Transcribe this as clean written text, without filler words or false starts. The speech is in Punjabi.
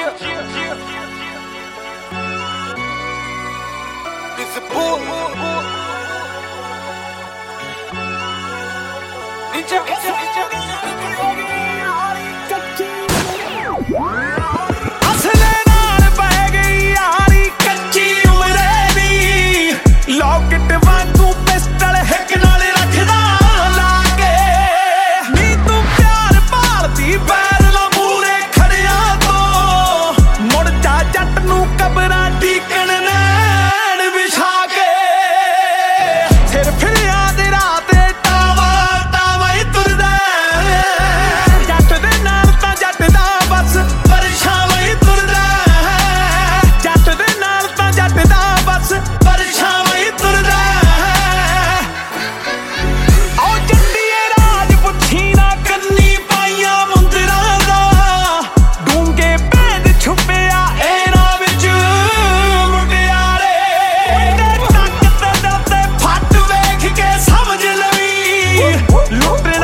It's a bull. ਅਸਲੇ ਨਾਲ ਪੈ ਗਈ ਯਾਰੀ ਕੱਚੀ ਉਮਰੇ ਦੀ ਲੌਕਟ ਵਾਂਗੂ ਪਿਸਟਲ ਹਿੱਕ ਨਾਲ ਰੱਖਦਾ ਲਾ ਕੇ ਨੀ ਤੂੰ ਪਿਆਰ ਭਾਲਦੀ ਬੈਰਲਾਂ ਮੂਹਰੇ ਖੜਿਆਂ ਤੋਂ ਮੁੜ ਜਾ ਜੱਟ ਨੂੰ ਕਬਰਾਂ ਢੀਕਣ ਨੈਣ ਵਿਛਾ ਕੇ ਸਿਰ ਫਿਰਿਆ ਦੇ ਰਾਹ ਤੇ ਟਾਵਾ ਟਾਵਾ ਹੀ ਤੁਰਦਾ ਜੱਟ ਦੇ ਨਾਲ ਤਾਂ ਜੱਟ ਦਾ ਬਸ ਪਰਛਾਵਾਂ ਹੀ ਤੁਰਦਾ ਜੱਟ ਦੇ ਨਾਲ ਤਾਂ ਜੱਟ ਦਾ ਬਸ ਪਰਛਾਵਾਂ ਹੀ ਤੁਰਦਾ ਆਓ ਜੱਟੀਏ ਰਾਜ ਪੁੱਛੀ ਨਾ ਕੰਨੀ ਪਾਈਆਂ ਮੁੰਦਰਾਂ ਦਾ ਡੂੰਘੇ ਭੇਦ ਛੁਪਿਆ ਇਹਨਾਂ ਵਿੱਚ ਮੁੰਡਿਆਰੇ ਟੱਕ ਤੇ ਫੱਟ ਵੇਖ ਕੇ ਸਮਝ ਲਵੀਂ ਲੁੱਟ